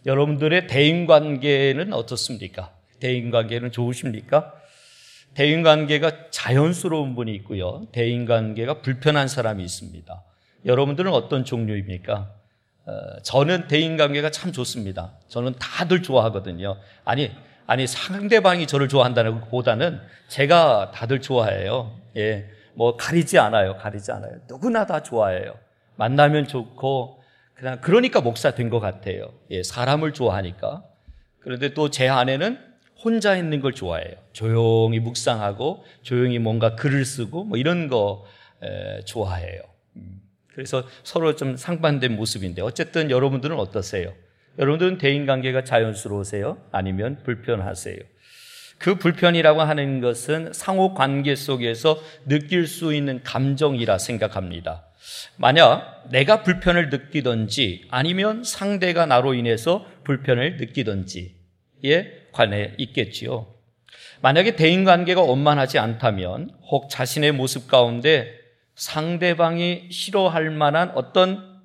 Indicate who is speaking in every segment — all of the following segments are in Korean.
Speaker 1: 여러분들의 대인관계는 어떻습니까? 대인관계는 좋으십니까? 대인관계가 자연스러운 분이 있고요. 대인관계가 불편한 사람이 있습니다. 여러분들은 어떤 종류입니까? 저는 대인관계가 참 좋습니다. 저는 다들 좋아하거든요. 아니 상대방이 저를 좋아한다는 것보다는 제가 다들 좋아해요. 예, 뭐 가리지 않아요. 누구나 다 좋아해요. 만나면 좋고 그냥 그러니까 목사 된 것 같아요. 예, 사람을 좋아하니까. 그런데 또 제 아내는 혼자 있는 걸 좋아해요. 조용히 묵상하고 조용히 뭔가 글을 쓰고 뭐 이런 거 좋아해요. 그래서 서로 좀 상반된 모습인데 어쨌든 여러분들은 어떠세요? 여러분들은 대인관계가 자연스러우세요? 아니면 불편하세요? 그 불편이라고 하는 것은 상호관계 속에서 느낄 수 있는 감정이라 생각합니다. 만약 내가 불편을 느끼든지 아니면 상대가 나로 인해서 불편을 느끼든지에 관해 있겠지요. 만약에 대인관계가 원만하지 않다면 혹 자신의 모습 가운데 상대방이 싫어할 만한 어떤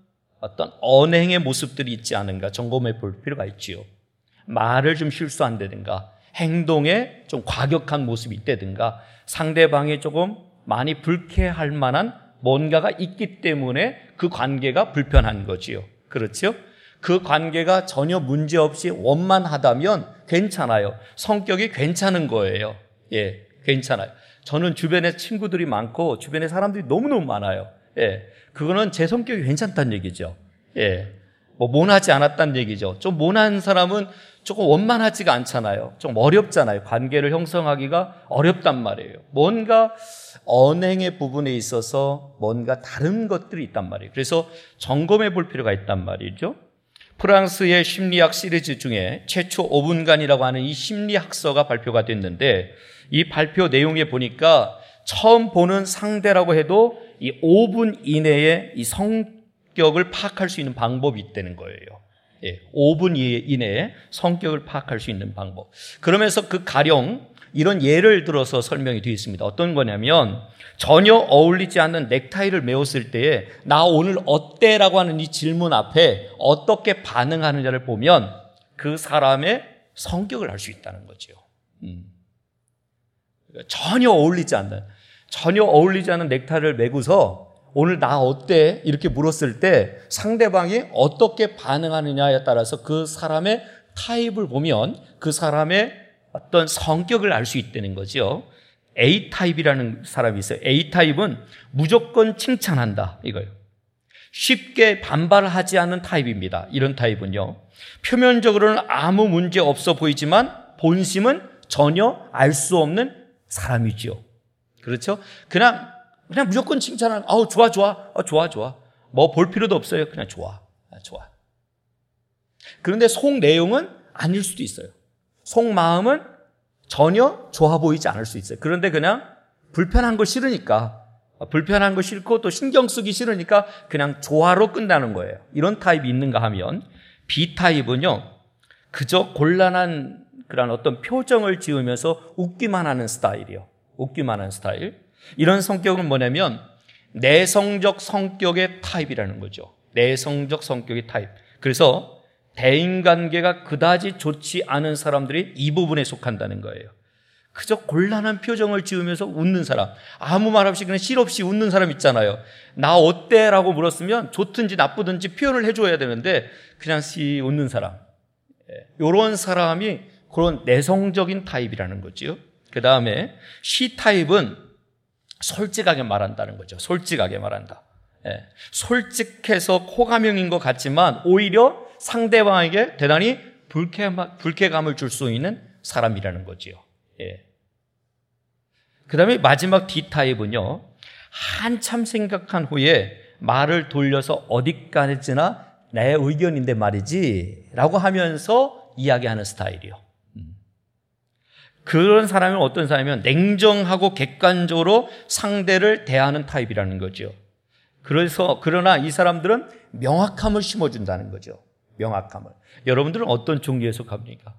Speaker 1: 언행의 모습들이 있지 않은가 점검해 볼 필요가 있지요. 말을 좀 실수한다든가 행동에 좀 과격한 모습이 있다든가 상대방이 조금 많이 불쾌할 만한 뭔가가 있기 때문에 그 관계가 불편한 거지요. 그렇죠? 그 관계가 전혀 문제없이 원만하다면 괜찮아요. 성격이 괜찮은 거예요. 예, 괜찮아요. 저는 주변에 친구들이 많고 주변에 사람들이 너무너무 많아요. 예, 그거는 제 성격이 괜찮다는 얘기죠. 예, 뭐 모나지 않았다는 얘기죠. 좀 모난 사람은 조금 원만하지가 않잖아요. 좀 어렵잖아요. 관계를 형성하기가 어렵단 말이에요. 뭔가 언행의 부분에 있어서 뭔가 다른 것들이 있단 말이에요. 그래서 점검해 볼 필요가 있단 말이죠. 프랑스의 심리학 시리즈 중에 최초 5분간이라고 하는 이 심리학서가 발표가 됐는데 이 발표 내용에 보니까 처음 보는 상대라고 해도 이 5분 이내에 이 성격을 파악할 수 있는 방법이 있다는 거예요. 예, 5분 이내에 성격을 파악할 수 있는 방법. 그러면서 그 가령 이런 예를 들어서 설명이 되어 있습니다. 어떤 거냐면 전혀 어울리지 않는 넥타이를 메었을 때에 나 오늘 어때? 라고 하는 이 질문 앞에 어떻게 반응하느냐를 보면 그 사람의 성격을 알 수 있다는 거죠. 전혀 어울리지 않는 넥타이를 메고서 오늘 나 어때? 이렇게 물었을 때 상대방이 어떻게 반응하느냐에 따라서 그 사람의 타입을 보면 그 사람의 어떤 성격을 알 수 있다는 거죠. A타입이라는 사람이 있어요. A타입은 무조건 칭찬한다 이거예요. 쉽게 반발하지 않는 타입입니다. 이런 타입은요. 표면적으로는 아무 문제 없어 보이지만 본심은 전혀 알 수 없는 사람이죠. 그렇죠? 그냥 무조건 칭찬하는, 좋아. 뭐 볼 필요도 없어요. 그냥 좋아. 그런데 속 내용은 아닐 수도 있어요. 속 마음은 전혀 좋아 보이지 않을 수 있어요. 그런데 그냥 불편한 거 싫고 또 신경 쓰기 싫으니까 그냥 좋아로 끝나는 거예요. 이런 타입이 있는가 하면 B타입은요, 그저 곤란한 그런 어떤 표정을 지으면서 웃기만 하는 스타일이에요. 이런 성격은 뭐냐면 내성적 성격의 타입이라는 거죠. 내성적 성격의 타입. 그래서 대인관계가 그다지 좋지 않은 사람들이 이 부분에 속한다는 거예요. 그저 곤란한 표정을 지으면서 웃는 사람, 아무 말 없이 그냥 실없이 웃는 사람 있잖아요. 나 어때? 라고 물었으면 좋든지 나쁘든지 표현을 해줘야 되는데 그냥 웃는 사람. 이런 사람이 그런 내성적인 타입이라는 거죠. 그 다음에 C타입은 솔직하게 말한다는 거죠. 솔직하게 말한다. 솔직해서 호감형인 것 같지만 오히려 상대방에게 대단히 불쾌감을 줄 수 있는 사람이라는 거지요. 그 다음에 마지막 D타입은요, 한참 생각한 후에 말을 돌려서 어디까지나 내 의견인데 말이지 라고 하면서 이야기하는 스타일이요. 그런 사람은 어떤 사람이면 냉정하고 객관적으로 상대를 대하는 타입이라는 거죠. 그러나 이 사람들은 명확함을 심어준다는 거죠. 명확함을. 여러분들은 어떤 종류에 속합니까?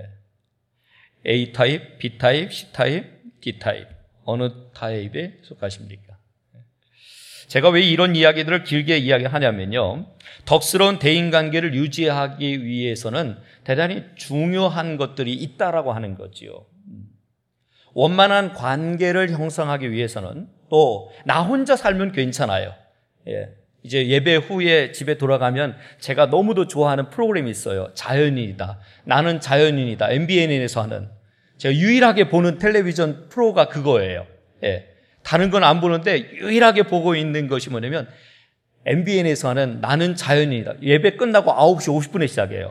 Speaker 1: A타입, B타입, C타입, D타입. 어느 타입에 속하십니까? 제가 왜 이런 이야기들을 길게 이야기하냐면요. 덕스러운 대인관계를 유지하기 위해서는 대단히 중요한 것들이 있다라고 하는 거지요. 원만한 관계를 형성하기 위해서는 또 나 혼자 살면 괜찮아요. 이제 예배 후에 집에 돌아가면 제가 너무도 좋아하는 프로그램이 있어요. 자연인이다. 나는 자연인이다. MBN에서 하는. 제가 유일하게 보는 텔레비전 프로가 그거예요. 다른 건 안 보는데 유일하게 보고 있는 것이 뭐냐면 MBN에서 하는 나는 자연인이다. 예배 끝나고 9시 50분에 시작해요.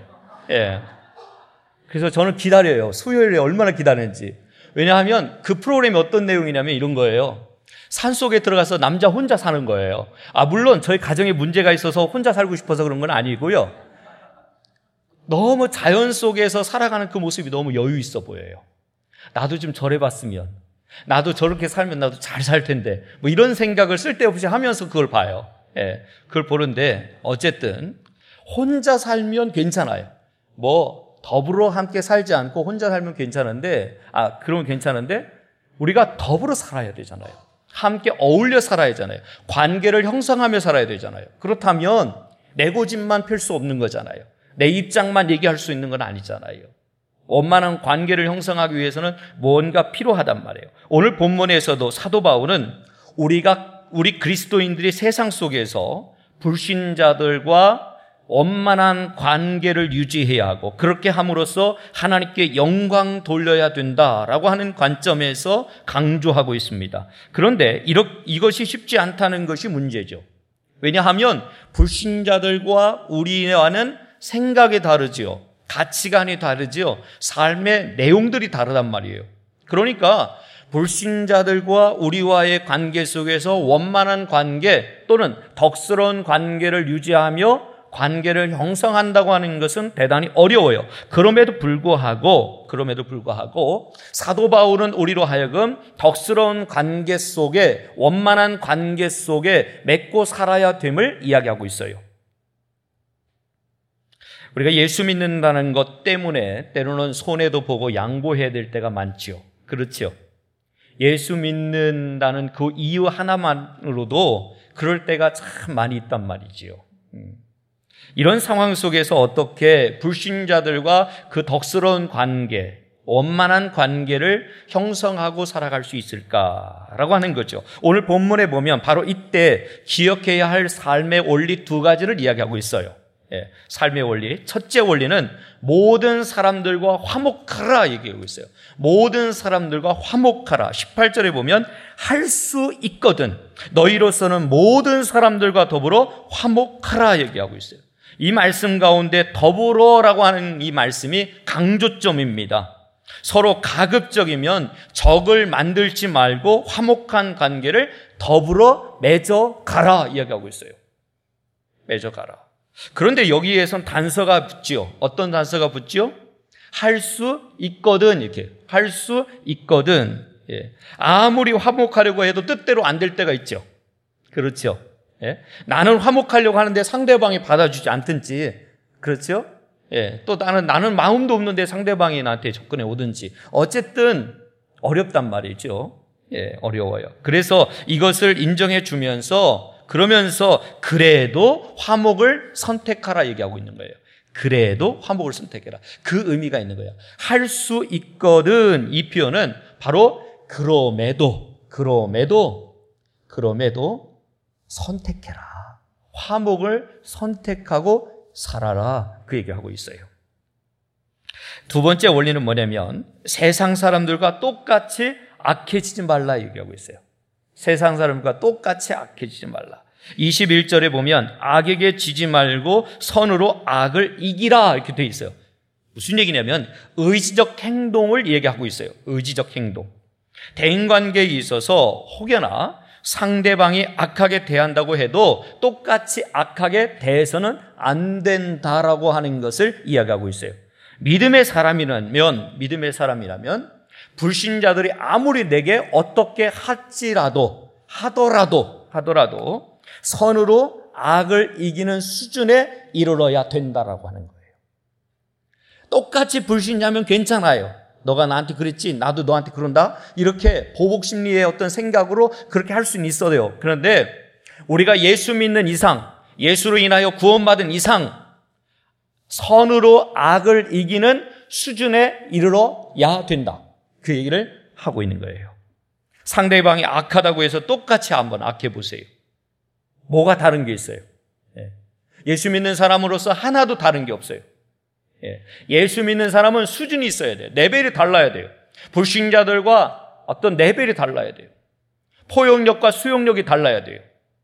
Speaker 1: 그래서 저는 기다려요. 수요일에 얼마나 기다리는지. 왜냐하면 그 프로그램이 어떤 내용이냐면 이런 거예요. 산속에 들어가서 남자 혼자 사는 거예요. 물론 저희 가정에 문제가 있어서 혼자 살고 싶어서 그런 건 아니고요. 너무 자연 속에서 살아가는 그 모습이 너무 여유 있어 보여요. 나도 좀 저래봤으면, 나도 저렇게 살면 나도 잘 살 텐데, 뭐 이런 생각을 쓸데없이 하면서 그걸 봐요. 그걸 보는데 어쨌든 혼자 살면 괜찮아요. 뭐 더불어 함께 살지 않고 혼자 살면 괜찮은데, 그러면 괜찮은데 우리가 더불어 살아야 되잖아요. 함께 어울려 살아야 되잖아요. 관계를 형성하며 살아야 되잖아요. 그렇다면 내 고집만 펼 수 없는 거잖아요. 내 입장만 얘기할 수 있는 건 아니잖아요. 원만한 관계를 형성하기 위해서는 뭔가 필요하단 말이에요. 오늘 본문에서도 사도 바울은 우리 그리스도인들이 세상 속에서 불신자들과 원만한 관계를 유지해야 하고 그렇게 함으로써 하나님께 영광 돌려야 된다라고 하는 관점에서 강조하고 있습니다. 그런데 이것이 쉽지 않다는 것이 문제죠. 왜냐하면 불신자들과 우리와는 생각이 다르지요. 가치관이 다르지요. 삶의 내용들이 다르단 말이에요. 그러니까 불신자들과 우리와의 관계 속에서 원만한 관계 또는 덕스러운 관계를 유지하며 관계를 형성한다고 하는 것은 대단히 어려워요. 그럼에도 불구하고 사도 바울은 우리로 하여금 덕스러운 관계 속에 원만한 관계 속에 맺고 살아야 됨을 이야기하고 있어요. 우리가 예수 믿는다는 것 때문에 때로는 손해도 보고 양보해야 될 때가 많지요. 그렇죠. 예수 믿는다는 그 이유 하나만으로도 그럴 때가 참 많이 있단 말이지요. 이런 상황 속에서 어떻게 불신자들과 그 덕스러운 관계, 원만한 관계를 형성하고 살아갈 수 있을까라고 하는 거죠. 오늘 본문에 보면 바로 이때 기억해야 할 삶의 원리 두 가지를 이야기하고 있어요. 삶의 원리. 첫째 원리는 모든 사람들과 화목하라 얘기하고 있어요. 모든 사람들과 화목하라. 18절에 보면 할 수 있거든 너희로서는 모든 사람들과 더불어 화목하라 얘기하고 있어요. 이 말씀 가운데 더불어라고 하는 이 말씀이 강조점입니다. 서로 가급적이면 적을 만들지 말고 화목한 관계를 더불어 맺어가라 이야기하고 있어요. 맺어가라. 그런데 여기에선 단서가 붙지요. 어떤 단서가 붙지요? 할 수 있거든 이렇게. 할 수 있거든. 아무리 화목하려고 해도 뜻대로 안 될 때가 있죠. 그렇죠. 나는 화목하려고 하는데 상대방이 받아주지 않든지, 그렇죠? 또 나는 마음도 없는데 상대방이 나한테 접근해 오든지, 어쨌든 어렵단 말이죠. 어려워요. 그래서 이것을 인정해 주면서, 그러면서 그래도 화목을 선택하라 얘기하고 있는 거예요. 그래도 화목을 선택해라. 그 의미가 있는 거예요. 할 수 있거든 이 표현은 바로 그럼에도 선택해라. 화목을 선택하고 살아라. 그 얘기하고 있어요. 두 번째 원리는 뭐냐면 세상 사람들과 똑같이 악해지지 말라 얘기하고 있어요. 세상 사람들과 똑같이 악해지지 말라. 21절에 보면 악에게 지지 말고 선으로 악을 이기라 이렇게 돼 있어요. 무슨 얘기냐면 의지적 행동을 얘기하고 있어요. 의지적 행동. 대인관계에 있어서 혹여나 상대방이 악하게 대한다고 해도 똑같이 악하게 대해서는 안 된다라고 하는 것을 이야기하고 있어요. 믿음의 사람이라면 불신자들이 아무리 내게 어떻게 하더라도 선으로 악을 이기는 수준에 이르러야 된다라고 하는 거예요. 똑같이 불신자면 괜찮아요. 너가 나한테 그랬지, 나도 너한테 그런다. 이렇게 보복 심리의 어떤 생각으로 그렇게 할 수는 있어요. 그런데 우리가 예수 믿는 이상, 예수로 인하여 구원받은 이상 선으로 악을 이기는 수준에 이르러야 된다. 그 얘기를 하고 있는 거예요. 상대방이 악하다고 해서 똑같이 한번 악해 보세요. 뭐가 다른 게 있어요? 예수 믿는 사람으로서 하나도 다른 게 없어요. 예수 믿는 사람은 수준이 있어야 돼요. 레벨이 달라야 돼요. 불신자들과 어떤 레벨이 달라야 돼요. 포용력과 수용력이 달라야 돼요.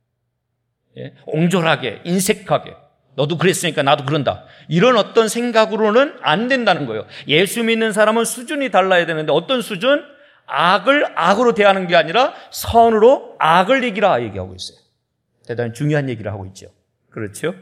Speaker 1: 옹졸하게, 인색하게, 너도 그랬으니까 나도 그런다, 이런 어떤 생각으로는 안 된다는 거예요. 예수 믿는 사람은 수준이 달라야 되는데 어떤 수준? 악을 악으로 대하는 게 아니라 선으로 악을 이기라 얘기하고 있어요. 대단히 중요한 얘기를 하고 있죠. 그렇죠?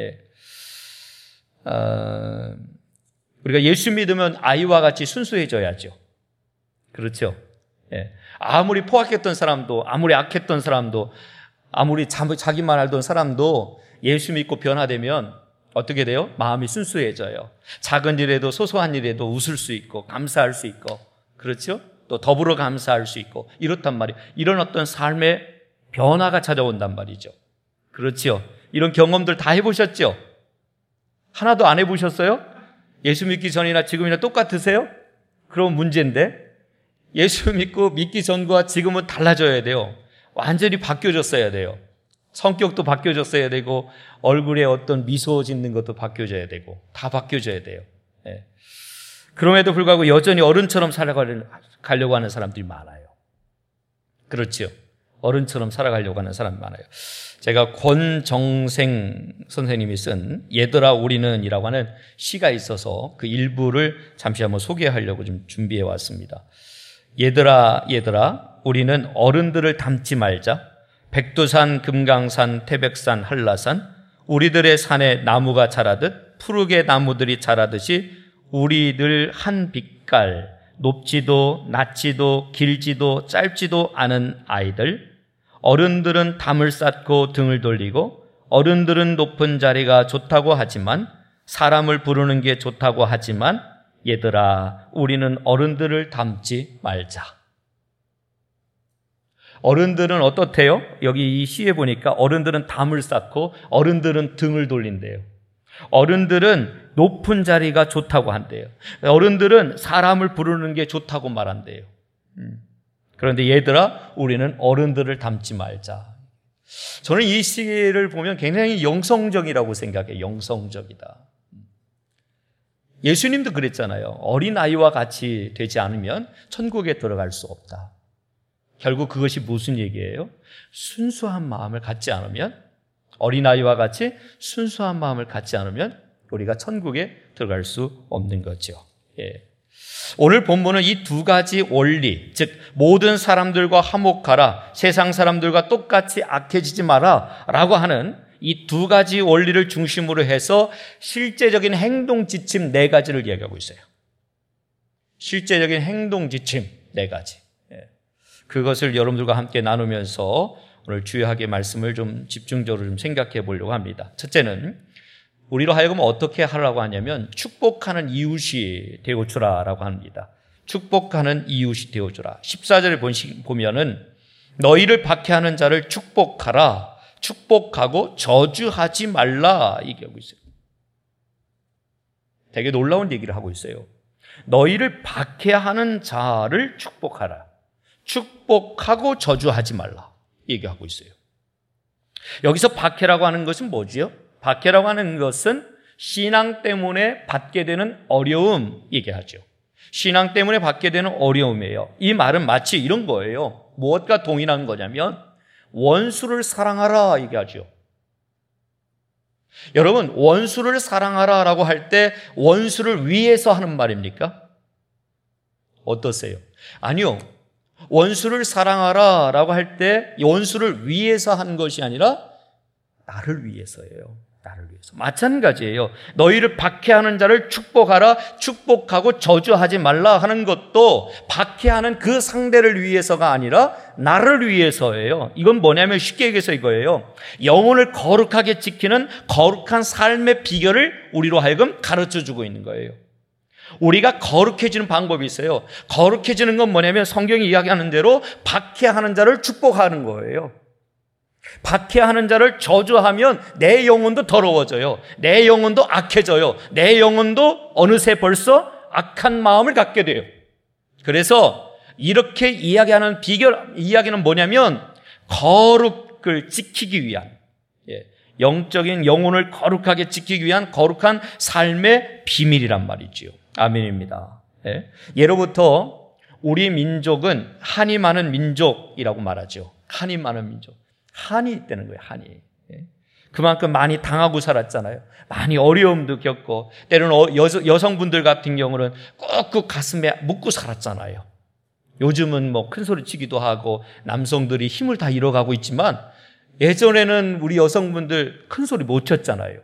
Speaker 1: 우리가 예수 믿으면 아이와 같이 순수해져야죠. 그렇죠? 아무리 포악했던 사람도, 아무리 악했던 사람도, 아무리 자기만 알던 사람도 예수 믿고 변화되면 어떻게 돼요? 마음이 순수해져요. 작은 일에도 소소한 일에도 웃을 수 있고 감사할 수 있고, 그렇죠? 또 더불어 감사할 수 있고, 이렇단 말이에요. 이런 어떤 삶의 변화가 찾아온단 말이죠. 그렇죠? 이런 경험들 다 해보셨죠? 하나도 안 해보셨어요? 예수 믿기 전이나 지금이나 똑같으세요? 그럼 문제인데, 예수 믿고 믿기 전과 지금은 달라져야 돼요. 완전히 바뀌어졌어야 돼요. 성격도 바뀌어졌어야 되고, 얼굴에 어떤 미소 짓는 것도 바뀌어져야 되고, 다 바뀌어져야 돼요. 그럼에도 불구하고 여전히 어른처럼 살아가려고 하는 사람들이 많아요. 그렇죠? 어른처럼 살아가려고 하는 사람이 많아요. 제가 권정생 선생님이 쓴 얘들아 우리는 이라고 하는 시가 있어서 그 일부를 잠시 한번 소개하려고 좀 준비해 왔습니다. 얘들아 우리는 어른들을 닮지 말자. 백두산, 금강산, 태백산, 한라산, 우리들의 산에 나무가 자라듯 푸르게 나무들이 자라듯이 우리들 한 빛깔, 높지도 낮지도 길지도 짧지도 않은 아이들, 어른들은 담을 쌓고 등을 돌리고 어른들은 높은 자리가 좋다고 하지만, 사람을 부르는 게 좋다고 하지만, 얘들아 우리는 어른들을 닮지 말자. 어른들은 어떻대요? 여기 이 시에 보니까 어른들은 담을 쌓고 어른들은 등을 돌린대요. 어른들은 높은 자리가 좋다고 한대요. 어른들은 사람을 부르는 게 좋다고 말한대요. 그런데 얘들아 우리는 어른들을 닮지 말자. 저는 이 시를 보면 굉장히 영성적이라고 생각해요. 영성적이다. 예수님도 그랬잖아요. 어린아이와 같이 되지 않으면 천국에 들어갈 수 없다. 결국 그것이 무슨 얘기예요? 순수한 마음을 갖지 않으면, 어린아이와 같이 순수한 마음을 갖지 않으면 우리가 천국에 들어갈 수 없는 거죠. 오늘 본문은 이 두 가지 원리, 즉 모든 사람들과 화목하라, 세상 사람들과 똑같이 악해지지 마라 라고 하는 이 두 가지 원리를 중심으로 해서 실제적인 행동 지침 4가지를 이야기하고 있어요. 실제적인 행동 지침 4가지. 그것을 여러분들과 함께 나누면서 오늘 주요하게 말씀을 좀 집중적으로 좀 생각해 보려고 합니다. 첫째는 우리로 하여금 어떻게 하라고 하냐면 축복하는 이웃이 되어주라라고 합니다. 축복하는 이웃이 되어주라. 14절을 보면은 너희를 박해하는 자를 축복하라. 축복하고 저주하지 말라 얘기하고 있어요. 되게 놀라운 얘기를 하고 있어요. 너희를 박해하는 자를 축복하라. 축복하고 저주하지 말라 얘기하고 있어요. 여기서 박해라고 하는 것은 뭐지요? 박해라고 하는 것은 신앙 때문에 받게 되는 어려움 얘기하죠. 신앙 때문에 받게 되는 어려움이에요. 이 말은 마치 이런 거예요. 무엇과 동일한 거냐면 원수를 사랑하라 얘기하죠. 여러분, 원수를 사랑하라라고 할 때 원수를 위해서 하는 말입니까? 어떠세요? 아니요. 원수를 사랑하라라고 할 때 원수를 위해서 하는 것이 아니라 나를 위해서예요. 나를 위해서. 마찬가지예요. 너희를 박해하는 자를 축복하라. 축복하고 저주하지 말라 하는 것도 박해하는 그 상대를 위해서가 아니라 나를 위해서예요. 이건 뭐냐면 쉽게 얘기해서 이거예요. 영혼을 거룩하게 지키는 거룩한 삶의 비결을 우리로 하여금 가르쳐주고 있는 거예요. 우리가 거룩해지는 방법이 있어요. 거룩해지는 건 뭐냐면 성경이 이야기하는 대로 박해하는 자를 축복하는 거예요. 박해하는 자를 저주하면 내 영혼도 더러워져요. 내 영혼도 악해져요. 내 영혼도 어느새 벌써 악한 마음을 갖게 돼요. 그래서 이렇게 이야기하는 이야기는 뭐냐면 거룩을 지키기 위한, 영적인 영혼을 거룩하게 지키기 위한 거룩한 삶의 비밀이란 말이지요. 아멘입니다. 예로부터 우리 민족은 한이 많은 민족이라고 말하죠. 한이 많은 민족. 한이 있다는 거예요. 한이. 그만큼 많이 당하고 살았잖아요. 많이 어려움도 겪고, 때로는 여성분들 같은 경우는 꾹꾹 가슴에 묻고 살았잖아요. 요즘은 뭐 큰 소리 치기도 하고 남성들이 힘을 다 잃어가고 있지만, 예전에는 우리 여성분들 큰 소리 못 쳤잖아요.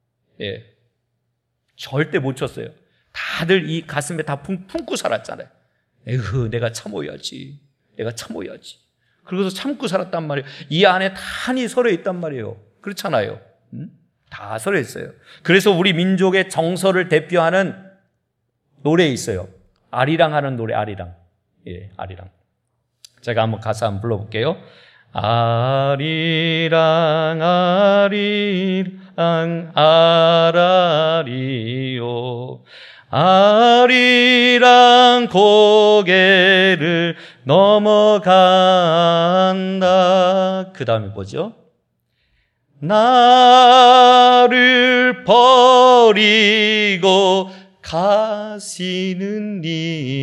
Speaker 1: 절대 못 쳤어요. 다들 이 가슴에 다 품고 살았잖아요. 에휴, 내가 참아야지. 그러고서 참고 살았단 말이에요. 이 안에 다 한이 서려 있단 말이에요. 그렇잖아요. 다 서려 있어요. 그래서 우리 민족의 정서를 대표하는 노래 있어요. 아리랑 하는 노래, 아리랑. 아리랑. 제가 한번 가사 한번 불러볼게요. 아리랑 아리랑 아라리요, 아리랑 고개를 넘어간다. 그 다음에 뭐죠? 나를 버리고 가시는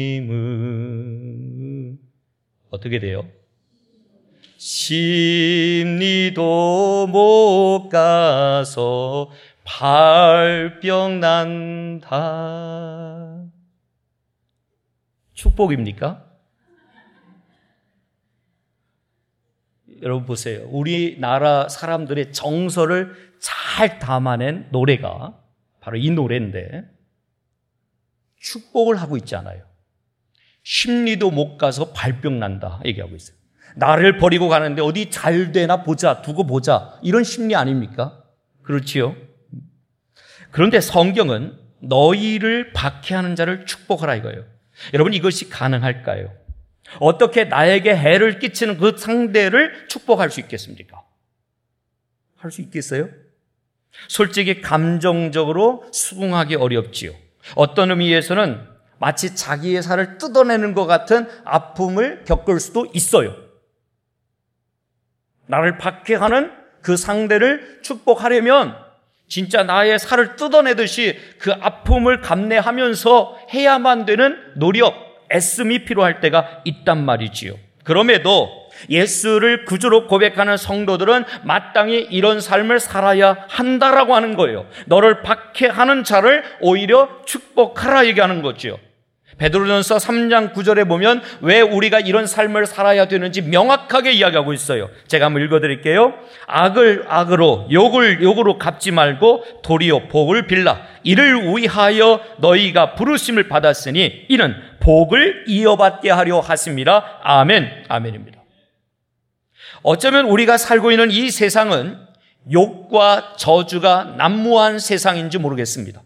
Speaker 1: 님은 어떻게 돼요? 심리도 못 가서 발병 난다. 축복입니까? 여러분 보세요. 우리나라 사람들의 정서를 잘 담아낸 노래가 바로 이 노래인데, 축복을 하고 있잖아요. 심리도 못 가서 발병 난다 얘기하고 있어요. 나를 버리고 가는데 어디 잘 되나 보자, 두고 보자, 이런 심리 아닙니까? 그렇지요? 그런데 성경은 너희를 박해하는 자를 축복하라 이거예요. 여러분, 이것이 가능할까요? 어떻게 나에게 해를 끼치는 그 상대를 축복할 수 있겠습니까? 할 수 있겠어요? 솔직히 감정적으로 수긍하기 어렵지요. 어떤 의미에서는 마치 자기의 살을 뜯어내는 것 같은 아픔을 겪을 수도 있어요. 나를 박해하는 그 상대를 축복하려면 진짜 나의 살을 뜯어내듯이 그 아픔을 감내하면서 해야만 되는 노력, 애씀이 필요할 때가 있단 말이지요. 그럼에도 예수를 구주로 고백하는 성도들은 마땅히 이런 삶을 살아야 한다라고 하는 거예요. 너를 박해하는 자를 오히려 축복하라 얘기하는 거죠. 베드로전서 3장 9절에 보면 왜 우리가 이런 삶을 살아야 되는지 명확하게 이야기하고 있어요. 제가 한번 읽어드릴게요. 악을 악으로, 욕을 욕으로 갚지 말고 도리어 복을 빌라. 이를 위하여 너희가 부르심을 받았으니 이는 복을 이어받게 하려 하심이라. 아멘. 아멘입니다. 어쩌면 우리가 살고 있는 이 세상은 욕과 저주가 난무한 세상인지 모르겠습니다.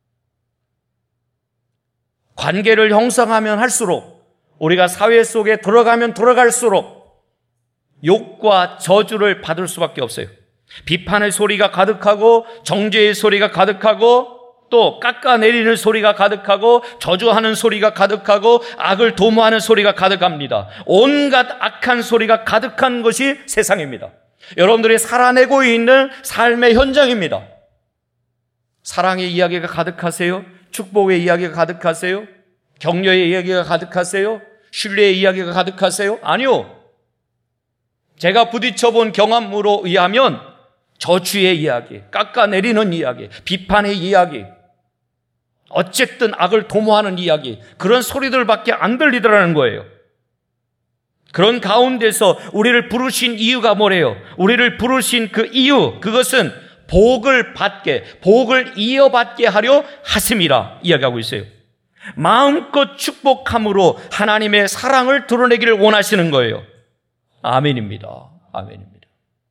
Speaker 1: 관계를 형성하면 할수록, 우리가 사회 속에 들어가면 들어갈수록 욕과 저주를 받을 수밖에 없어요. 비판의 소리가 가득하고 정죄의 소리가 가득하고 또 깎아내리는 소리가 가득하고 저주하는 소리가 가득하고 악을 도모하는 소리가 가득합니다. 온갖 악한 소리가 가득한 것이 세상입니다. 여러분들이 살아내고 있는 삶의 현장입니다. 사랑의 이야기가 가득하세요? 축복의 이야기가 가득하세요? 격려의 이야기가 가득하세요? 신뢰의 이야기가 가득하세요? 아니요. 제가 부딪혀본 경험으로 의하면 저주의 이야기, 깎아내리는 이야기, 비판의 이야기, 어쨌든 악을 도모하는 이야기, 그런 소리들밖에 안 들리더라는 거예요. 그런 가운데서 우리를 부르신 이유가 뭐래요? 우리를 부르신 그 이유, 그것은 복을 받게, 복을 이어받게 하려 하심이라 이야기하고 있어요. 마음껏 축복함으로 하나님의 사랑을 드러내기를 원하시는 거예요. 아멘입니다. 아멘입니다.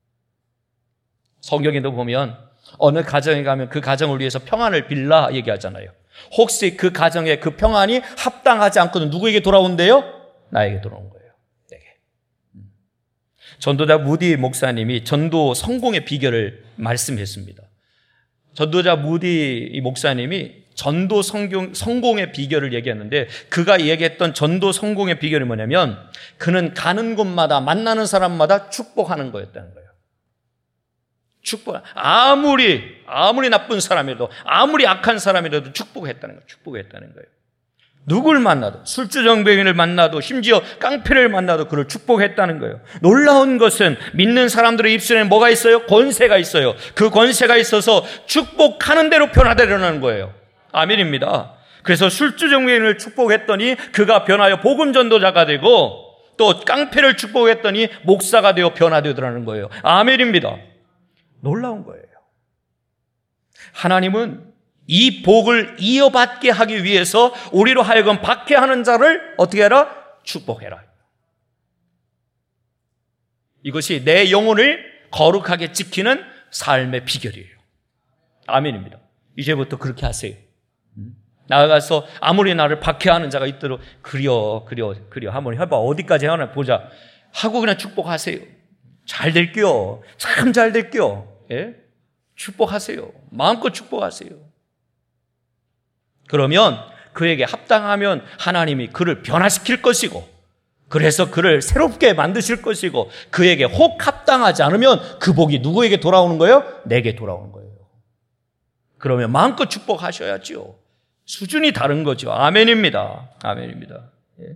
Speaker 1: 성경에도 보면 어느 가정에 가면 그 가정을 위해서 평안을 빌라 얘기하잖아요. 혹시 그 가정에 그 평안이 합당하지 않고는 누구에게 돌아온대요? 나에게 돌아온 거예요. 내게. 전도자 무디 목사님이 전도 성공의 비결을 말씀했습니다. 전도자 무디 목사님이 전도 성공의 비결을 얘기했는데, 그가 얘기했던 전도 성공의 비결이 뭐냐면 그는 가는 곳마다 만나는 사람마다 축복하는 거였다는 거예요. 축복. 아무리 나쁜 사람이라도, 아무리 악한 사람이라도 축복했다는 거예요. 누굴 만나도, 술주정뱅이를 만나도, 심지어 깡패를 만나도 그를 축복했다는 거예요. 놀라운 것은 믿는 사람들의 입술에 뭐가 있어요? 권세가 있어요. 그 권세가 있어서 축복하는 대로 변화되려는 거예요. 아멘입니다. 그래서 술주정뱅이를 축복했더니 그가 변하여 복음 전도자가 되고, 또 깡패를 축복했더니 목사가 되어 변화되더라는 거예요. 아멘입니다. 놀라운 거예요. 하나님은 이 복을 이어받게 하기 위해서 우리로 하여금 박해하는 자를 어떻게 해라? 축복해라. 이것이 내 영혼을 거룩하게 지키는 삶의 비결이에요. 아멘입니다. 이제부터 그렇게 하세요. 나아가서 아무리 나를 박해하는 자가 있도록 그려 한번 해봐. 어디까지 하나 보자 하고 그냥 축복하세요. 잘 될게요. 참 잘 될게요. 예? 축복하세요. 마음껏 축복하세요. 그러면 그에게 합당하면 하나님이 그를 변화시킬 것이고, 그래서 그를 새롭게 만드실 것이고, 그에게 혹 합당하지 않으면 그 복이 누구에게 돌아오는 거예요? 내게 돌아오는 거예요. 그러면 마음껏 축복하셔야죠. 수준이 다른 거죠. 아멘입니다. 아멘입니다. 예.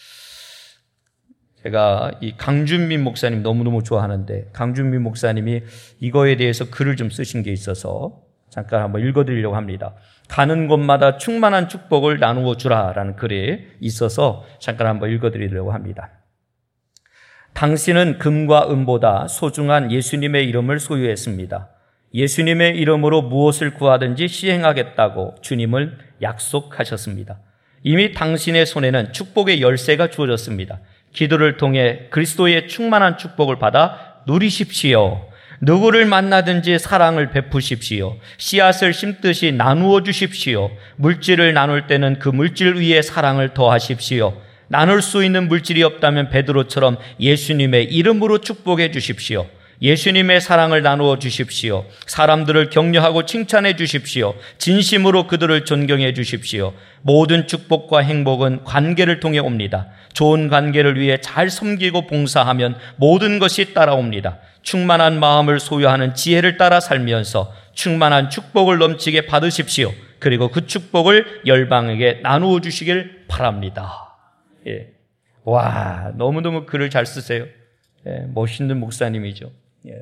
Speaker 1: 제가 이 강준민 목사님 너무너무 좋아하는데, 강준민 목사님이 이거에 대해서 글을 좀 쓰신 게 있어서 잠깐 한번 읽어드리려고 합니다. 가는 곳마다 충만한 축복을 나누어 주라라는 글이 있어서 잠깐 한번 읽어드리려고 합니다. 당신은 금과 은보다 소중한 예수님의 이름을 소유했습니다. 예수님의 이름으로 무엇을 구하든지 시행하겠다고 주님을 약속하셨습니다. 이미 당신의 손에는 축복의 열쇠가 주어졌습니다. 기도를 통해 그리스도의 충만한 축복을 받아 누리십시오. 누구를 만나든지 사랑을 베푸십시오. 씨앗을 심듯이 나누어 주십시오. 물질을 나눌 때는 그 물질 위에 사랑을 더하십시오. 나눌 수 있는 물질이 없다면 베드로처럼 예수님의 이름으로 축복해 주십시오. 예수님의 사랑을 나누어 주십시오. 사람들을 격려하고 칭찬해 주십시오. 진심으로 그들을 존경해 주십시오. 모든 축복과 행복은 관계를 통해 옵니다. 좋은 관계를 위해 잘 섬기고 봉사하면 모든 것이 따라옵니다. 충만한 마음을 소유하는 지혜를 따라 살면서 충만한 축복을 넘치게 받으십시오. 그리고 그 축복을 열방에게 나누어 주시길 바랍니다. 예. 와, 너무너무 글을 잘 쓰세요. 예, 멋있는 목사님이죠. 예.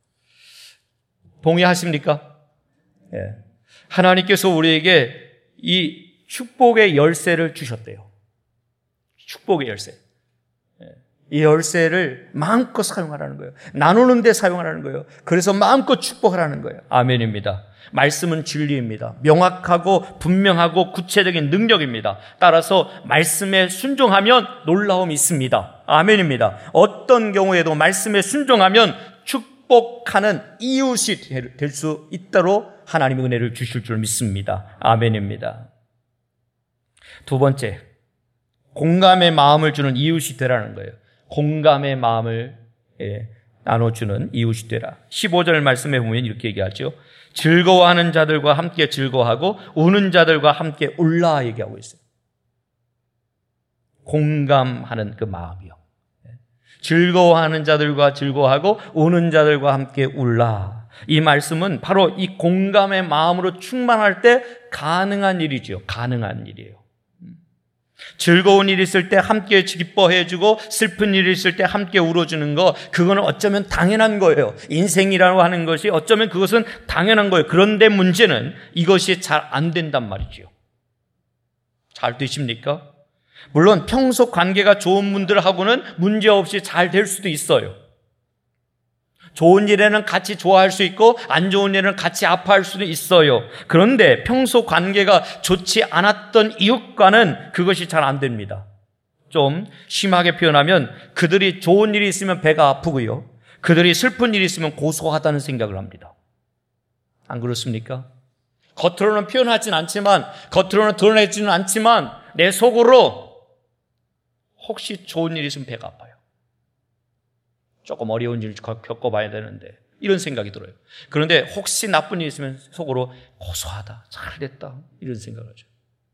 Speaker 1: 동의하십니까? 예. 하나님께서 우리에게 이 축복의 열쇠를 주셨대요. 축복의 열쇠. 이 열쇠를 마음껏 사용하라는 거예요. 나누는 데 사용하라는 거예요. 그래서 마음껏 축복하라는 거예요. 아멘입니다. 말씀은 진리입니다. 명확하고 분명하고 구체적인 능력입니다. 따라서 말씀에 순종하면 놀라움이 있습니다. 아멘입니다. 어떤 경우에도 말씀에 순종하면 축복하는 이웃이 될 수 있도록 하나님의 은혜를 주실 줄 믿습니다. 아멘입니다. 두 번째, 공감의 마음을 주는 이웃이 되라는 거예요. 공감의 마음을 나눠주는 이웃이 되라. 15절 말씀에 보면 이렇게 얘기하죠. 즐거워하는 자들과 함께 즐거워하고 우는 자들과 함께 울라 얘기하고 있어요. 공감하는 그 마음이요. 즐거워하는 자들과 즐거워하고 우는 자들과 함께 울라. 이 말씀은 바로 이 공감의 마음으로 충만할 때 가능한 일이죠. 가능한 일이에요. 즐거운 일이 있을 때 함께 기뻐해주고 슬픈 일이 있을 때 함께 울어주는 거, 그거는 어쩌면 당연한 거예요. 인생이라고 하는 것이 어쩌면 그것은 당연한 거예요. 그런데 문제는 이것이 잘 안 된단 말이죠. 잘 되십니까? 물론 평소 관계가 좋은 분들하고는 문제없이 잘 될 수도 있어요. 좋은 일에는 같이 좋아할 수 있고 안 좋은 일에는 같이 아파할 수도 있어요. 그런데 평소 관계가 좋지 않았던 이웃과는 그것이 잘 안 됩니다. 좀 심하게 표현하면 그들이 좋은 일이 있으면 배가 아프고요, 그들이 슬픈 일이 있으면 고소하다는 생각을 합니다. 안 그렇습니까? 겉으로는 표현하지는 않지만, 겉으로는 드러내지는 않지만 내 속으로 혹시 좋은 일이 있으면 배가 아파요. 조금 어려운 일을 겪어봐야 되는데 이런 생각이 들어요. 그런데 혹시 나쁜 일이 있으면 속으로 고소하다, 잘됐다 이런 생각을 하죠.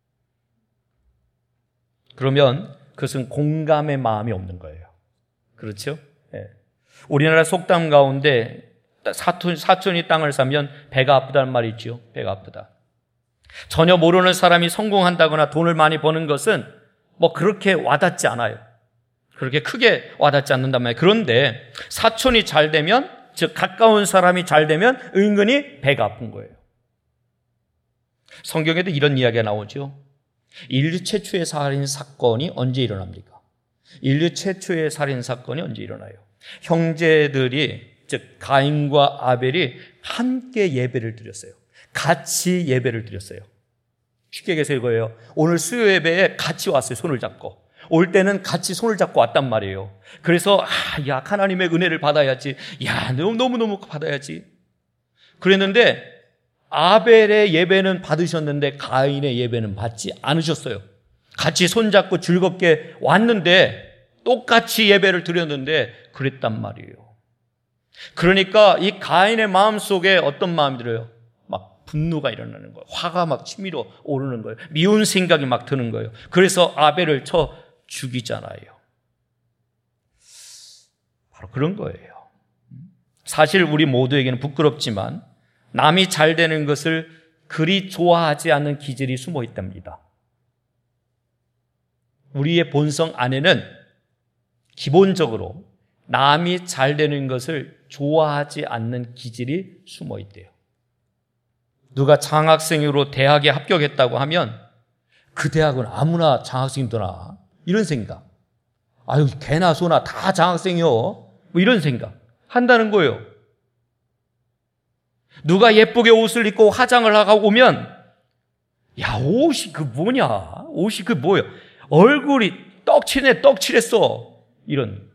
Speaker 1: 그러면 그것은 공감의 마음이 없는 거예요. 그렇죠? 예. 우리나라 속담 가운데 사촌이 땅을 사면 배가 아프다는 말이 있죠. 배가 아프다. 전혀 모르는 사람이 성공한다거나 돈을 많이 버는 것은 뭐 그렇게 와닿지 않아요. 그렇게 크게 와닿지 않는단 말이에요. 그런데 사촌이 잘 되면, 즉 가까운 사람이 잘 되면 은근히 배가 아픈 거예요. 성경에도 이런 이야기가 나오죠. 인류 최초의 살인 사건이 언제 일어납니까? 인류 최초의 살인 사건이 언제 일어나요? 형제들이, 즉 가인과 아벨이 함께 예배를 드렸어요. 같이 예배를 드렸어요. 쉽게 얘기해서 이거예요. 오늘 수요 예배에 같이 왔어요. 손을 잡고. 올 때는 같이 손을 잡고 왔단 말이에요. 그래서 야, 하나님의 은혜를 받아야지. 야, 너무너무 받아야지. 그랬는데 아벨의 예배는 받으셨는데 가인의 예배는 받지 않으셨어요. 같이 손잡고 즐겁게 왔는데 똑같이 예배를 드렸는데 그랬단 말이에요. 그러니까 이 가인의 마음속에 어떤 마음이 들어요? 막 분노가 일어나는 거예요. 화가 막 치밀어 오르는 거예요. 미운 생각이 막 드는 거예요. 그래서 아벨을 쳐 죽이잖아요. 바로 그런 거예요. 사실 우리 모두에게는 부끄럽지만 남이 잘 되는 것을 그리 좋아하지 않는 기질이 숨어 있답니다. 우리의 본성 안에는 기본적으로 남이 잘 되는 것을 좋아하지 않는 기질이 숨어 있대요. 누가 장학생으로 대학에 합격했다고 하면 그 대학은 아무나 장학생도 나 이런 생각. 아유, 개나 소나 다 장학생이요. 뭐 이런 생각 한다는 거예요. 누가 예쁘게 옷을 입고 화장을 하고 오면 야, 옷이 그 뭐냐? 옷이 그 뭐예요? 얼굴이 떡칠해, 떡칠했어. 이런.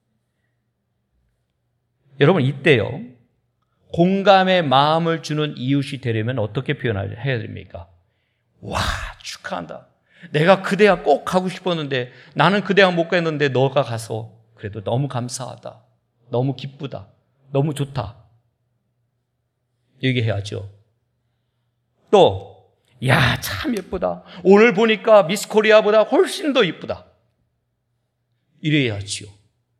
Speaker 1: 여러분, 이때요. 공감의 마음을 주는 이웃이 되려면 어떻게 표현해야 됩니까? 와, 축하한다. 내가 그 대학 꼭 가고 싶었는데 나는 그 대학 못 갔는데 너가 가서 그래도 너무 감사하다. 너무 기쁘다. 너무 좋다. 얘기해야죠. 또, 야, 참 예쁘다. 오늘 보니까 미스 코리아보다 훨씬 더 예쁘다. 이래야지요.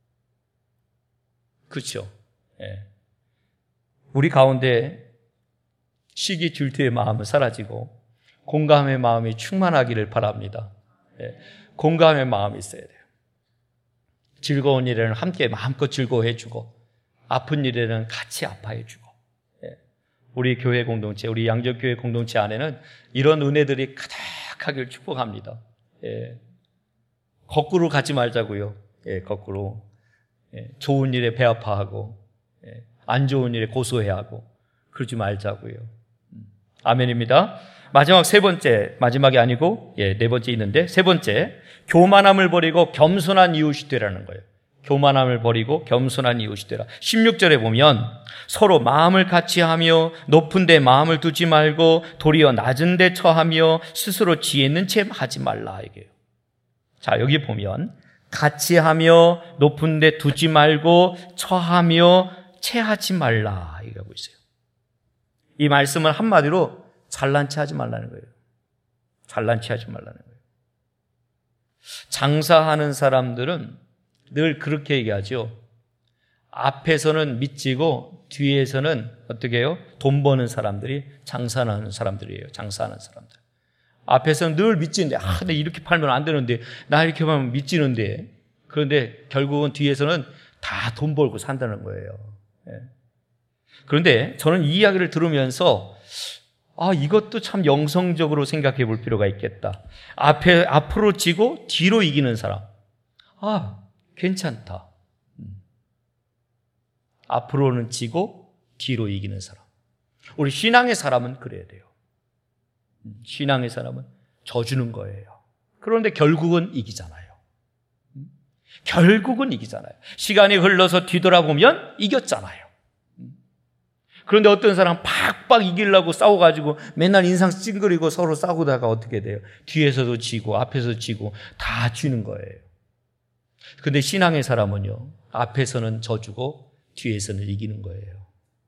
Speaker 1: 그렇죠? 예. 우리 가운데 시기 질투의 마음은 사라지고 공감의 마음이 충만하기를 바랍니다. 예. 공감의 마음이 있어야 돼요. 즐거운 일에는 함께 마음껏 즐거워해주고 아픈 일에는 같이 아파해주고 예. 우리 교회 공동체, 우리 양적교회 공동체 안에는 이런 은혜들이 가득하길 축복합니다. 예. 거꾸로 가지 말자고요. 예, 거꾸로. 예. 좋은 일에 배 아파하고 예. 안 좋은 일에 고소해야 하고 그러지 말자고요. 아멘입니다. 마지막 세 번째, 마지막이 아니고 네 번째 있는데 세 번째, 교만함을 버리고 겸손한 이웃이 되라는 거예요. 교만함을 버리고 겸손한 이웃이 되라. 16절에 보면 서로 마음을 같이 하며 높은 데 마음을 두지 말고 도리어 낮은 데 처하며 스스로 지혜 있는 채 하지 말라 이게요. 자, 여기 보면 같이 하며 높은 데 두지 말고 처하며 체하지 말라 이라고 있어요. 이 말씀은 한마디로 잘난 체 하지 말라는 거예요. 잘난 체 하지 말라는 거예요. 장사하는 사람들은 늘 그렇게 얘기하죠. 앞에서는 미치고 뒤에서는 어떻게 해요? 돈 버는 사람들이 장사하는 사람들이에요. 장사하는 사람들. 앞에서는 늘 미치는데 나 이렇게 팔면 안 되는데 나 이렇게 하면 미치는데 그런데 결국은 뒤에서는 다 돈 벌고 산다는 거예요. 그런데 저는 이 이야기를 들으면서 이것도 참 영성적으로 생각해 볼 필요가 있겠다. 앞으로 지고 뒤로 이기는 사람. 괜찮다. 앞으로는 지고 뒤로 이기는 사람. 우리 신앙의 사람은 그래야 돼요. 신앙의 사람은 져주는 거예요. 그런데 결국은 이기잖아요. 결국은 이기잖아요. 시간이 흘러서 뒤돌아보면 이겼잖아요. 그런데 어떤 사람 팍팍 이기려고 싸워가지고 맨날 인상 찡그리고 서로 싸우다가 어떻게 돼요? 뒤에서도 지고 앞에서 지고 다 쥐는 거예요. 근데 신앙의 사람은요, 앞에서는 져주고 뒤에서는 이기는 거예요.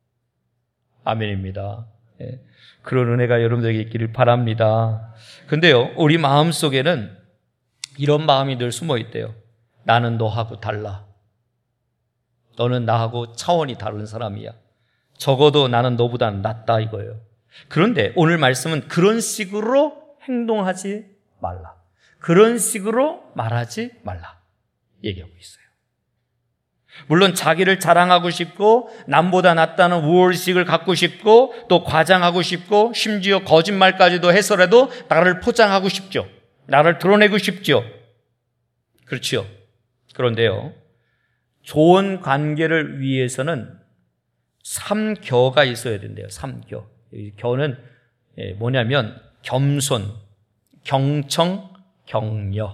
Speaker 1: 아멘입니다. 예. 그런 은혜가 여러분들에게 있기를 바랍니다. 근데요, 우리 마음 속에는 이런 마음이 늘 숨어 있대요. 나는 너하고 달라. 너는 나하고 차원이 다른 사람이야. 적어도 나는 너보다는 낫다 이거예요. 그런데 오늘 말씀은 그런 식으로 행동하지 말라. 그런 식으로 말하지 말라. 얘기하고 있어요. 물론 자기를 자랑하고 싶고 남보다 낫다는 우월식을 갖고 싶고 또 과장하고 싶고 심지어 거짓말까지도 해서라도 나를 포장하고 싶죠. 나를 드러내고 싶죠. 그렇죠. 그런데요, 좋은 관계를 위해서는 삼겨가 있어야 된대요. 삼겨. 겨는 뭐냐면 겸손, 경청, 격려.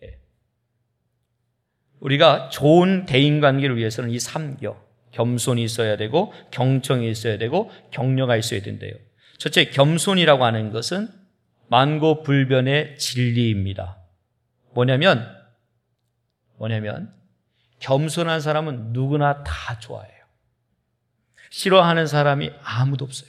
Speaker 1: 우리가 좋은 대인관계를 위해서는 이 삼겨, 겸손이 있어야 되고 경청이 있어야 되고 격려가 있어야 된대요. 첫째, 겸손이라고 하는 것은 만고불변의 진리입니다. 뭐냐면 겸손한 사람은 누구나 다 좋아해요. 싫어하는 사람이 아무도 없어요.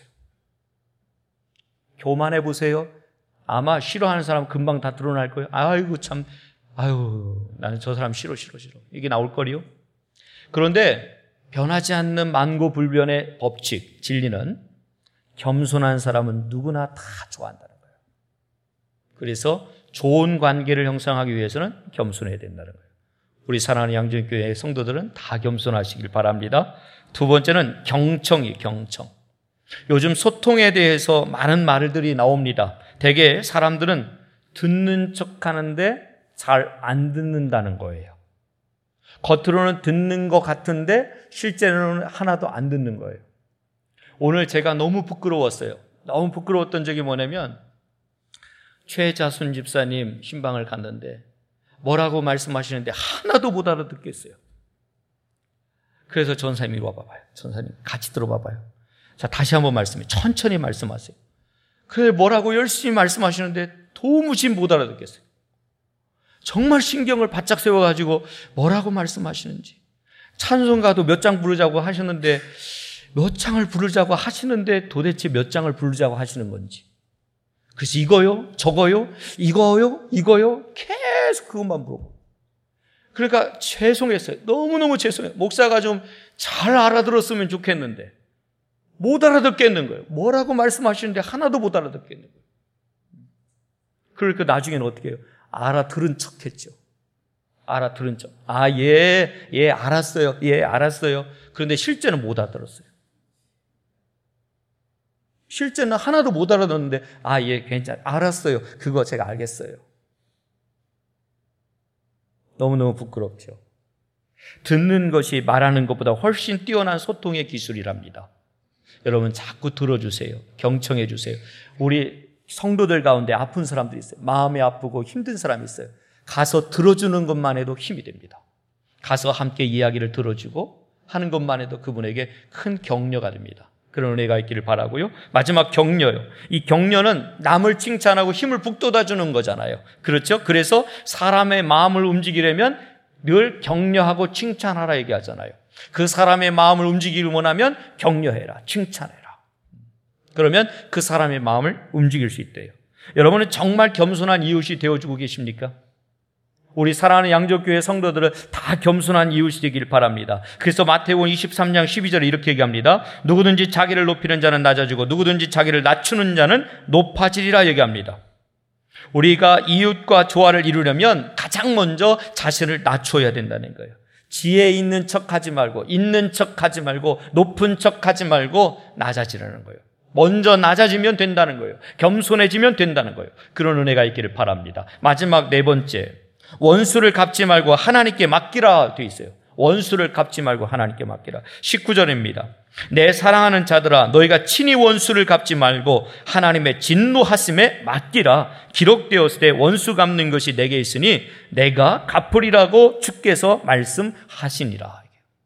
Speaker 1: 교만해 보세요. 아마 싫어하는 사람 금방 다 드러날 거예요. 아이고 참, 나는 저 사람 싫어. 이게 나올 거리요. 그런데 변하지 않는 만고불변의 법칙, 진리는 겸손한 사람은 누구나 다 좋아한다는 거예요. 그래서 좋은 관계를 형성하기 위해서는 겸손해야 된다는 거예요. 우리 사랑하는 양정교회 성도들은 다 겸손하시길 바랍니다. 두 번째는 경청. 요즘 소통에 대해서 많은 말들이 나옵니다. 대개 사람들은 듣는 척 하는데 잘 안 듣는다는 거예요. 겉으로는 듣는 것 같은데 실제로는 하나도 안 듣는 거예요. 오늘 제가 너무 부끄러웠어요. 너무 부끄러웠던 적이 뭐냐면 최자순 집사님 신방을 갔는데 뭐라고 말씀하시는데 하나도 못 알아듣겠어요. 그래서 전사님 이리 와봐봐요. 전사님 같이 들어봐봐요. 자, 다시 한번 말씀해. 천천히 말씀하세요. 그래 뭐라고 열심히 말씀하시는데 도무지 못 알아듣겠어요. 정말 신경을 바짝 세워가지고 뭐라고 말씀하시는지. 찬송가도 몇 장 부르자고 하셨는데 몇 장을 부르자고 하시는데 도대체 몇 장을 부르자고 하시는 건지. 그래서 이거요? 저거요? 이거요? 계속 그것만 물어보고. 그러니까 죄송했어요. 너무너무 죄송해요. 목사가 좀 잘 알아들었으면 좋겠는데 못 알아듣겠는 거예요. 뭐라고 말씀하시는데 하나도 못 알아듣겠는 거예요. 그러니까 나중에는 어떻게 해요? 알아들은 척 했죠. 알아들은 척. 알았어요. 알았어요. 그런데 실제는 못 알아들었어요. 실제는 하나도 못 알아듣는데 괜찮아요. 알았어요. 그거 제가 알겠어요. 너무너무 부끄럽죠. 듣는 것이 말하는 것보다 훨씬 뛰어난 소통의 기술이랍니다. 여러분 자꾸 들어주세요. 경청해 주세요. 우리 성도들 가운데 아픈 사람들이 있어요. 마음이 아프고 힘든 사람이 있어요. 가서 들어주는 것만 해도 힘이 됩니다. 가서 함께 이야기를 들어주고 하는 것만 해도 그분에게 큰 격려가 됩니다. 그런 은혜가 있기를 바라고요. 마지막 격려요. 이 격려는 남을 칭찬하고 힘을 북돋아주는 거잖아요. 그렇죠? 그래서 사람의 마음을 움직이려면 늘 격려하고 칭찬하라 얘기하잖아요. 그 사람의 마음을 움직이기를 원하면 격려해라, 칭찬해라. 그러면 그 사람의 마음을 움직일 수 있대요. 여러분은 정말 겸손한 이웃이 되어주고 계십니까? 우리 사랑하는 양적교회 성도들은 다 겸손한 이웃이 되기를 바랍니다. 그래서 마태복음 23장 12절에 이렇게 얘기합니다. 누구든지 자기를 높이는 자는 낮아지고 누구든지 자기를 낮추는 자는 높아지리라 얘기합니다. 우리가 이웃과 조화를 이루려면 가장 먼저 자신을 낮춰야 된다는 거예요. 지혜 있는 척하지 말고 있는 척하지 말고 높은 척하지 말고 낮아지라는 거예요. 먼저 낮아지면 된다는 거예요. 겸손해지면 된다는 거예요. 그런 은혜가 있기를 바랍니다. 마지막 네 번째, 원수를 갚지 말고 하나님께 맡기라 되어 있어요. 원수를 갚지 말고 하나님께 맡기라. 19절입니다. 내 사랑하는 자들아 너희가 친히 원수를 갚지 말고 하나님의 진노하심에 맡기라. 기록되었을 때 원수 갚는 것이 내게 있으니 내가 갚으리라고 주께서 말씀하시니라.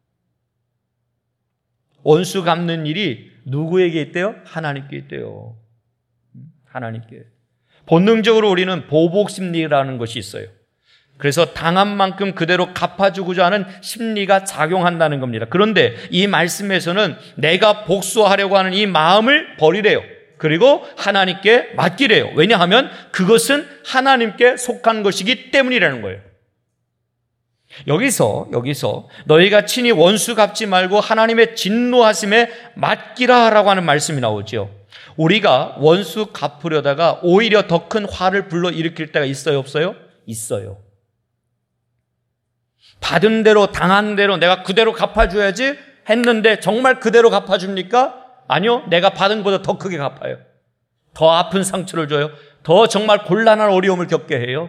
Speaker 1: 원수 갚는 일이 누구에게 있대요? 하나님께 있대요. 하나님께. 본능적으로 우리는 보복심리라는 것이 있어요. 그래서 당한 만큼 그대로 갚아주고자 하는 심리가 작용한다는 겁니다. 그런데 이 말씀에서는 내가 복수하려고 하는 이 마음을 버리래요. 그리고 하나님께 맡기래요. 왜냐하면 그것은 하나님께 속한 것이기 때문이라는 거예요. 여기서 너희가 친히 원수 갚지 말고 하나님의 진노하심에 맡기라라고 하는 말씀이 나오죠. 우리가 원수 갚으려다가 오히려 더 큰 화를 불러일으킬 때가 있어요, 없어요? 있어요. 받은 대로 당한 대로 내가 그대로 갚아줘야지 했는데 정말 그대로 갚아줍니까? 아니요. 내가 받은 것보다 더 크게 갚아요. 더 아픈 상처를 줘요. 더 정말 곤란한 어려움을 겪게 해요.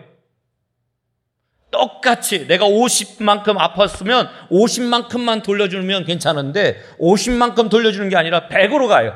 Speaker 1: 똑같이 내가 50만큼 아팠으면 50만큼만 돌려주면 괜찮은데 50만큼 돌려주는 게 아니라 100으로 가요.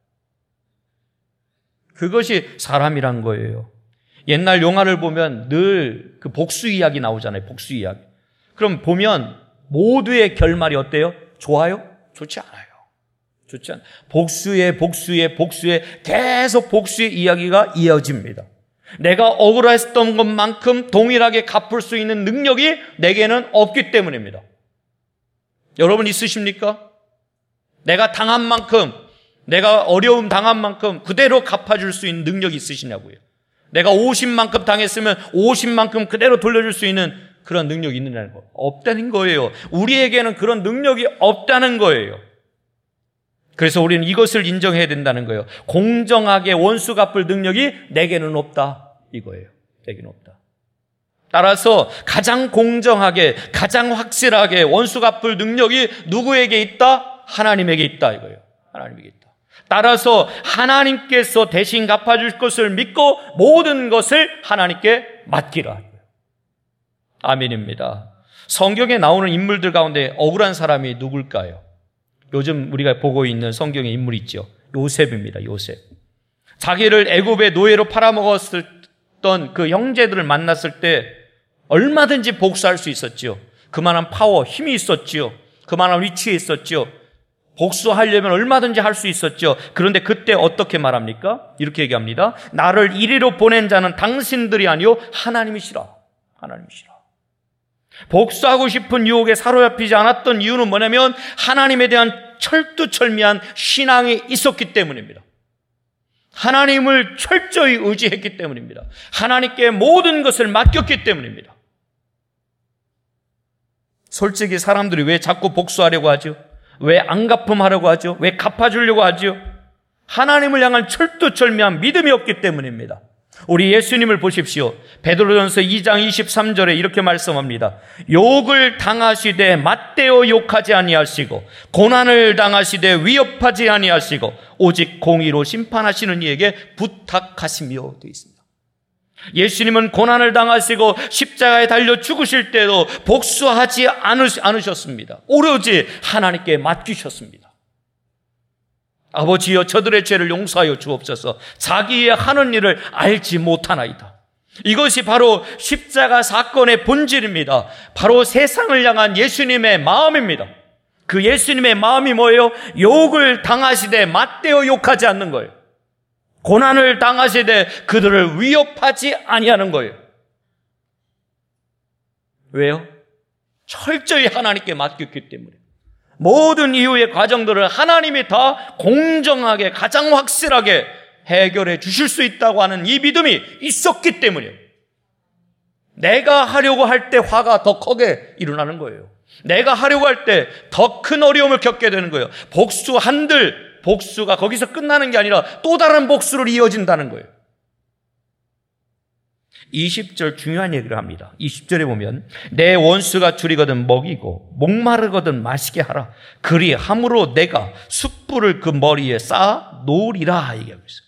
Speaker 1: 그것이 사람이란 거예요. 옛날 영화를 보면 늘 그 복수 이야기 나오잖아요. 복수 이야기. 그럼 보면 모두의 결말이 어때요? 좋아요? 좋지 않아요. 좋지 않아요. 복수에 계속 복수의 이야기가 이어집니다. 내가 억울했던 것만큼 동일하게 갚을 수 있는 능력이 내게는 없기 때문입니다. 여러분 있으십니까? 내가 당한 만큼, 내가 어려움 당한 만큼 그대로 갚아줄 수 있는 능력이 있으시냐고요. 내가 50만큼 당했으면 50만큼 그대로 돌려줄 수 있는 그런 능력이 있느냐는 거. 없다는 거예요. 우리에게는 그런 능력이 없다는 거예요. 그래서 우리는 이것을 인정해야 된다는 거예요. 공정하게 원수 갚을 능력이 내게는 없다. 이거예요. 내게는 없다. 따라서 가장 공정하게, 가장 확실하게 원수 갚을 능력이 누구에게 있다? 하나님에게 있다. 이거예요. 하나님에게 있다. 따라서 하나님께서 대신 갚아줄 것을 믿고 모든 것을 하나님께 맡기라. 아멘입니다. 성경에 나오는 인물들 가운데 억울한 사람이 누굴까요? 요즘 우리가 보고 있는 성경의 인물이 있죠. 요셉입니다. 요셉. 자기를 애굽의 노예로 팔아먹었던 그 형제들을 만났을 때 얼마든지 복수할 수 있었지요. 그만한 파워, 힘이 있었지요. 그만한 위치에 있었지요. 복수하려면 얼마든지 할 수 있었죠. 그런데 그때 어떻게 말합니까? 이렇게 얘기합니다. 나를 이리로 보낸 자는 당신들이 아니요 하나님이시라. 하나님이시라. 복수하고 싶은 유혹에 사로잡히지 않았던 이유는 뭐냐면 하나님에 대한 철두철미한 신앙이 있었기 때문입니다. 하나님을 철저히 의지했기 때문입니다. 하나님께 모든 것을 맡겼기 때문입니다. 솔직히 사람들이 왜 자꾸 복수하려고 하죠? 왜 안 갚음하려고 하죠? 왜 갚아주려고 하죠? 하나님을 향한 철두철미한 믿음이 없기 때문입니다. 우리 예수님을 보십시오. 베드로전서 2장 23절에 이렇게 말씀합니다. 욕을 당하시되 맞대어 욕하지 아니하시고 고난을 당하시되 위협하지 아니하시고 오직 공의로 심판하시는 이에게 부탁하시며 되어 있습니다. 예수님은 고난을 당하시고 십자가에 달려 죽으실 때도 복수하지 않으셨습니다. 오로지 하나님께 맡기셨습니다. 아버지여 저들의 죄를 용서하여 주옵소서. 자기의 하는 일을 알지 못하나이다. 이것이 바로 십자가 사건의 본질입니다. 바로 세상을 향한 예수님의 마음입니다. 그 예수님의 마음이 뭐예요? 욕을 당하시되 맞대어 욕하지 않는 거예요. 고난을 당하시되 그들을 위협하지 아니하는 거예요. 왜요? 철저히 하나님께 맡겼기 때문에. 모든 이후의 과정들을 하나님이 다 공정하게 가장 확실하게 해결해 주실 수 있다고 하는 이 믿음이 있었기 때문이에요. 내가 하려고 할 때 화가 더 크게 일어나는 거예요. 내가 하려고 할 때 더 큰 어려움을 겪게 되는 거예요. 복수가 거기서 끝나는 게 아니라 또 다른 복수로 이어진다는 거예요. 20절 중요한 얘기를 합니다. 20절에 보면 내 원수가 줄이거든 먹이고 목마르거든 마시게 하라. 그리함으로 내가 숯불을 그 머리에 쌓아 놓으리라 얘기하고 있어요.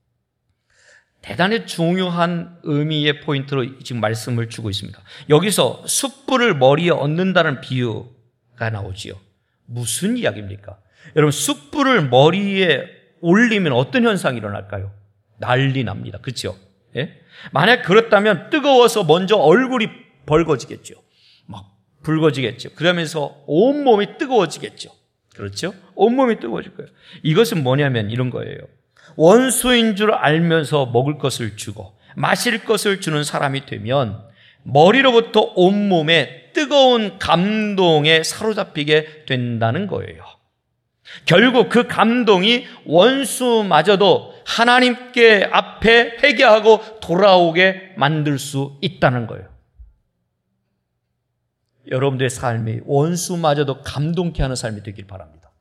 Speaker 1: 대단히 중요한 의미의 포인트로 지금 말씀을 주고 있습니다. 여기서 숯불을 머리에 얹는다는 비유가 나오지요. 무슨 이야기입니까? 여러분 숯불을 머리에 올리면 어떤 현상이 일어날까요? 난리 납니다. 그렇죠? 예? 만약 그렇다면 뜨거워서 먼저 얼굴이 벌거지겠죠. 막 붉어지겠죠. 그러면서 온몸이 뜨거워지겠죠. 그렇죠? 온몸이 뜨거워질 거예요. 이것은 뭐냐면 이런 거예요. 원수인 줄 알면서 먹을 것을 주고 마실 것을 주는 사람이 되면 머리로부터 온몸에 뜨거운 감동에 사로잡히게 된다는 거예요. 결국 그 감동이 원수마저도 하나님께 앞에 회개하고 돌아오게 만들 수 있다는 거예요. 여러분들의 삶이 원수마저도 감동케 하는 삶이 되길 바랍니다.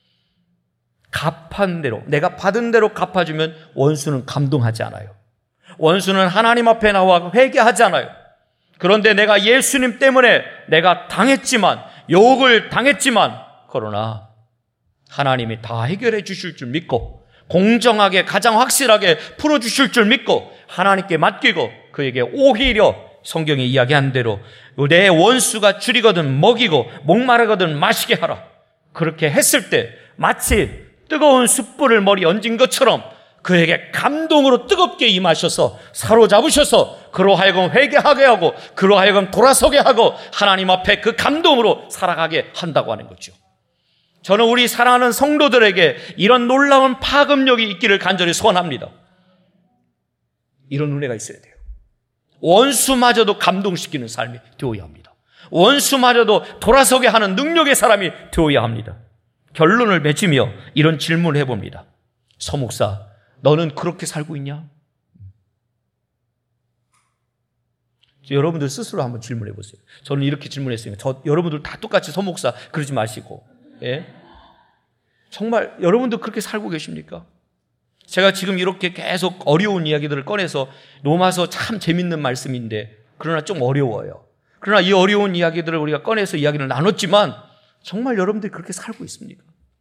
Speaker 1: 갚은 대로, 내가 받은 대로 갚아주면 원수는 감동하지 않아요. 원수는 하나님 앞에 나와 회개하지 않아요. 그런데 내가 예수님 때문에 내가 당했지만, 욕을 당했지만, 그러나 하나님이 다 해결해 주실 줄 믿고 공정하게 가장 확실하게 풀어주실 줄 믿고 하나님께 맡기고 그에게 오히려 성경이 이야기한 대로 내 원수가 줄이거든 먹이고 목마르거든 마시게 하라. 그렇게 했을 때 마치 뜨거운 숯불을 머리에 얹은 것처럼 그에게 감동으로 뜨겁게 임하셔서 사로잡으셔서 그로 하여금 회개하게 하고 그로 하여금 돌아서게 하고 하나님 앞에 그 감동으로 살아가게 한다고 하는 거죠. 저는 우리 사랑하는 성도들에게 이런 놀라운 파급력이 있기를 간절히 소원합니다. 이런 은혜가 있어야 돼요. 원수마저도 감동시키는 삶이 되어야 합니다. 원수마저도 돌아서게 하는 능력의 사람이 되어야 합니다. 결론을 맺으며 이런 질문을 해봅니다. 서 목사, 너는 그렇게 살고 있냐? 여러분들 스스로 한번 질문해 보세요. 저는 이렇게 질문했으니까 여러분들 다 똑같이 서 목사 그러지 마시고, 예? 정말 여러분도 그렇게 살고 계십니까? 제가 지금 이렇게 계속 어려운 이야기들을 꺼내서 로마서 참 재밌는 말씀인데 그러나 좀 어려워요. 그러나 이 어려운 이야기들을 우리가 꺼내서 이야기를 나눴지만 정말 여러분들이 그렇게 살고 있습니까?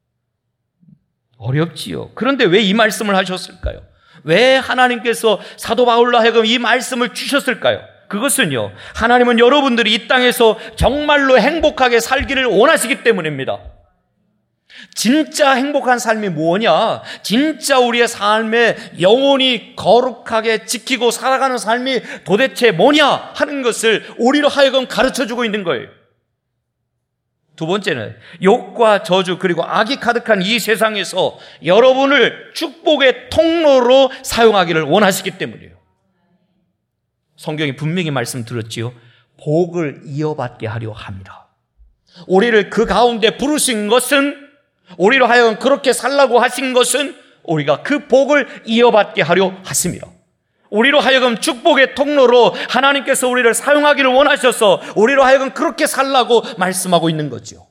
Speaker 1: 어렵지요. 그런데 왜 이 말씀을 하셨을까요? 왜 하나님께서 사도 바울로 하여금 이 말씀을 주셨을까요? 그것은요, 하나님은 여러분들이 이 땅에서 정말로 행복하게 살기를 원하시기 때문입니다. 진짜 행복한 삶이 뭐냐? 진짜 우리의 삶에 영원히 거룩하게 지키고 살아가는 삶이 도대체 뭐냐 하는 것을 우리로 하여금 가르쳐주고 있는 거예요. 두 번째는 욕과 저주 그리고 악이 가득한 이 세상에서 여러분을 축복의 통로로 사용하기를 원하시기 때문이에요. 성경이 분명히 말씀드렸지요. 복을 이어받게 하려 합니다. 우리를 그 가운데 부르신 것은, 우리로 하여금 그렇게 살라고 하신 것은 우리가 그 복을 이어받게 하려 하십니다. 우리로 하여금 축복의 통로로 하나님께서 우리를 사용하기를 원하셔서 우리로 하여금 그렇게 살라고 말씀하고 있는 거죠.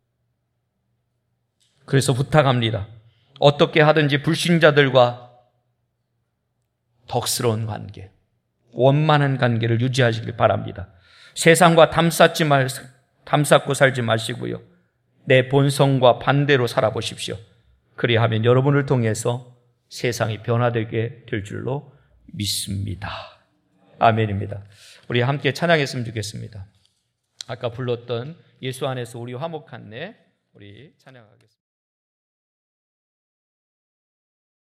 Speaker 1: 그래서 부탁합니다. 어떻게 하든지 불신자들과 덕스러운 관계, 원만한 관계를 유지하시길 바랍니다. 세상과 담쌓고 살지 마시고요. 내 본성과 반대로 살아보십시오. 그리하면 여러분을 통해서 세상이 변화되게 될 줄로 믿습니다. 아멘입니다. 우리 함께 찬양했으면 좋겠습니다. 아까 불렀던 예수 안에서 우리 화목한 내, 우리 찬양하겠습니다.